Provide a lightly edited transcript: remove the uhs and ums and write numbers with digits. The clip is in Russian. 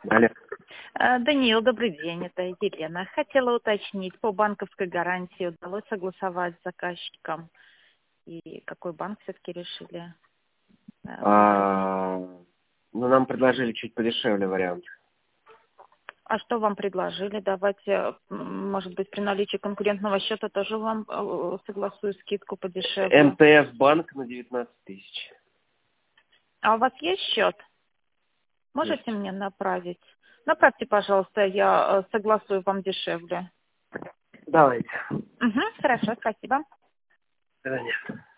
Алло. Даниил, добрый день, это Елена. Хотела уточнить, по банковской гарантии удалось согласовать с заказчиком? И какой банк все-таки решили выбрать? Ну, нам предложили чуть подешевле вариант. А что вам предложили? Давайте, может быть, при наличии конкурентного счета тоже вам согласую скидку подешевле. МТС банк на 19 тысяч. А у вас есть счет? Есть. Можете мне направить? Направьте, пожалуйста, я согласую вам дешевле. Давайте. Угу, хорошо, спасибо. Да нет.